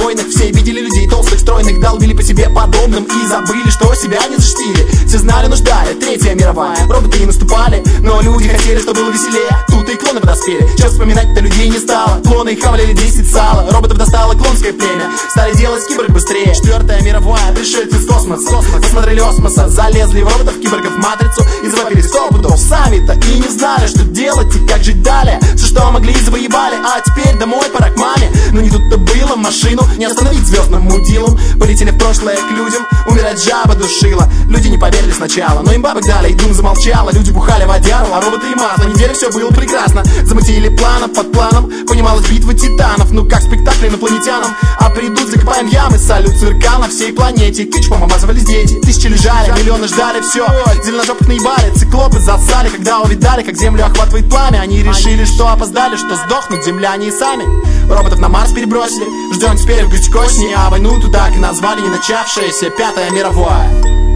войнах. Все видели людей толстых, стройных, долбили по себе подобным и забыли, что себя не защитили. Все знали, но ждали, Третья мировая. Роботы и наступали, но люди хотели, чтобы было веселее. Тут и клоны подоспели, сейчас вспоминать-то людей не стало. Клоны их хавали 10 сала, роботов достало клонское племя. Стали делать киборг быстрее. Четвертая мировая, пришельцы с космоса. Посмотрели осмоса, залезли в роботов, киборгов, матрицу и завопили 100 пудов. Сами-то и не знали, что делать и как жить далее. Все, что могли, завоевали, а теперь домой пора к маме. Но не тут-то было, машину не остановить звездным мудилом. Полетели в прошлое к людям, умирать жаба душила. Люди не поверили сначала, но им бабок дали, и дум замолчала. Люди бухали водяру, а роботы и масло. Неделю все было прекрасно, замутили планов под планом. Понималась битва титанов, ну как спектакль инопланетянам. А придут, закопаем ямы, салют цирка на всей планете. Кетчупом обмазывались дети, тысячи лежали, миллионы ждали, все. Зеленожопых наебали, циклопы засали, когда увидали, как землю охватывает пламя. Они решили, что опоздали, что сдохнут земляне и сами. Роботов на Марс перебросили, ждем теперь в гости к осени. А войну тут так и назвали не начавшаяся Пятая мировая.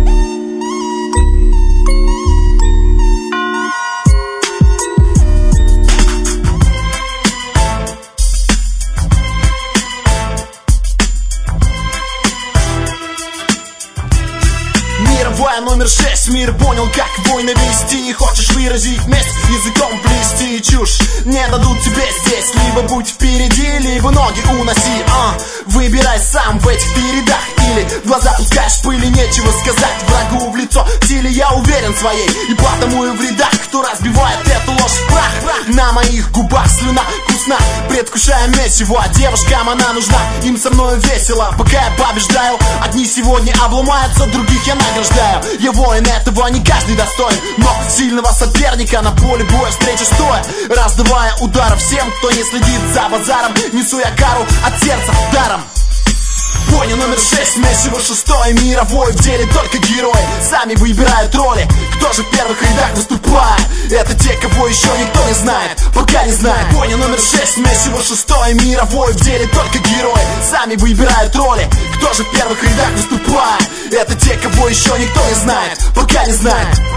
Мировая номер 6. Мир понял, как войны вести. Хочешь выразить месть, языком плести чушь. Не дадут тебе здесь. Либо будь впереди, либо ноги уноси. Выбирай сам в этих передах. Или в глаза пускаешь пыли, нечего сказать врагу в лицо. В силе я уверен своей, и потому и в рядах, кто разбивает эту ложь в прах. На моих губах слюна вкусна, предвкушая месиво. Девушкам она нужна, им со мной весело. Пока я побеждаю, одни сегодня обломаются, других я награждаю. Я воин, этого не каждый достоин, но сильного соперника на поле боя встреча стоя. Раздавая удары всем, кто не следит за базаром, несу я кару от сердца даром. Бойня номер 6, месиво 6 мировой. В деле только герои сами выбирают роли. Кто же в первых рядах выступает? Это те, кого еще никто не знает, пока не знает. Бойня номер 6, месиво 6 мировой. В деле только герои сами выбирают роли. Кто же в первых рядах выступает? Это те, кого еще никто не знает, пока не знает.